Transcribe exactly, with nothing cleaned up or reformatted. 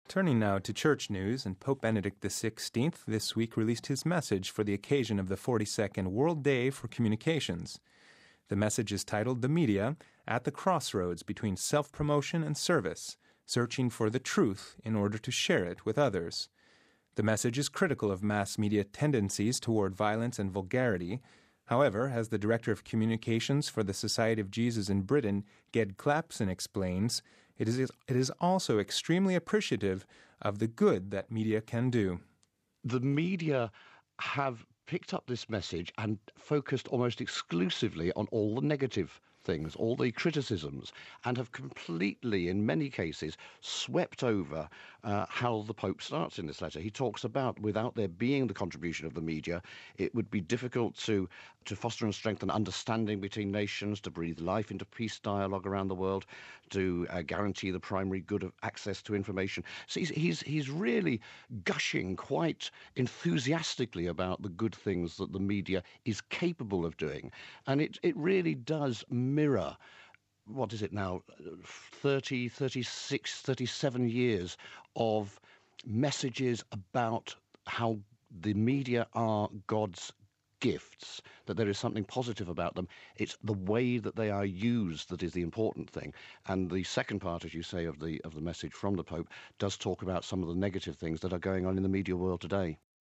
Turning now to church news, and Pope Benedict the sixteenth this week released his message for the occasion of the forty-second World Day for Communications. The message is titled "The Media at the Crossroads Between Self-Promotion and Service, Searching for the Truth in Order to Share It with Others." The message is critical of mass media tendencies toward violence and vulgarity. However, as the Director of Communications for the Society of Jesus in Britain, Ged Clapson, explains, it is, it is also extremely appreciative of the good that media can do. The media have picked up this message and focused almost exclusively on all the negative things, all the criticisms, and have completely, in many cases, swept over uh, how the Pope starts in this letter. He talks about, without there being the contribution of the media, it would be difficult to, to foster and strengthen understanding between nations, to breathe life into peace dialogue around the world, to uh, guarantee the primary good of access to information. So he's, he's, he's really gushing quite enthusiastically about the good things that the media is capable of doing. And it, it really does mirror, what is it now, thirty, thirty-six, thirty-seven years of messages about how the media are God's gifts, that there is something positive about them. It's the way that they are used that is the important thing. And the second part, as you say, of the of the message from the Pope does talk about some of the negative things that are going on in the media world today.